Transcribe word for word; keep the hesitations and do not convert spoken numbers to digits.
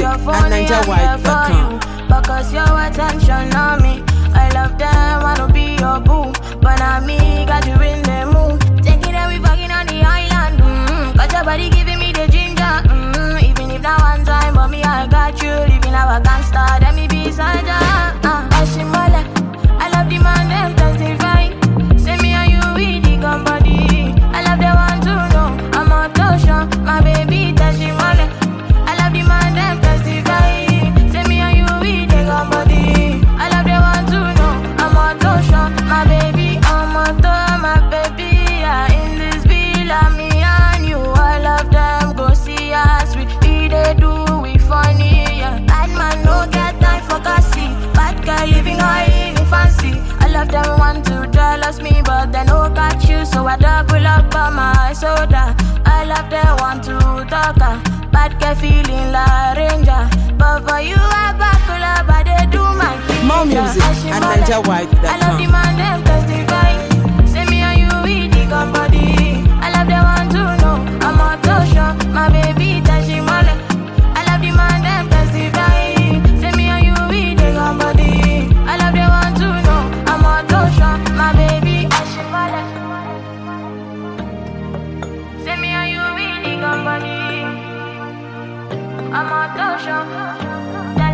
your phone, I'm here for you. Focus your attention on me. I love them, wanna be your boo. But not me, got you in the mood. Taking every fucking on the island. Mm-hmm. Got your body giving me the ginger. Mm-hmm. Even if not one time, but me, I got you. Living our gangster, let me be beside ya. Uh, Ashimole, I love the man, them testify. Say me and you, we the company. I love the one to know. I'm on Tosha, my baby, Tashimole. I love the man, them testify. Say me and you, we the company. I love the one to know. I'm on Tosha, my baby. I'm on Tosha, my baby. Yeah, in this villa, me and you. I love them, go see us. We, we they do, we funny. Yeah, bad man, no get time for Cassie. Bad guy living high, living fancy. I love them, want to jealous me, but they no got you. So I double up on my soda. I love them, want to talk. Uh, bad guy feeling like ranger. But for you, I buckle up, I they do my thing. More music at Niger White. I love the man, them testify. Say me and you, we the company. I love the one to know. I'm on Tosha, my baby, Tashimole. I love the man, them testify. Say me and you, we the company. I love the one to know. I'm on Tosha, my baby, Tashimole. Say me and you, we the company. I'm on Tosha.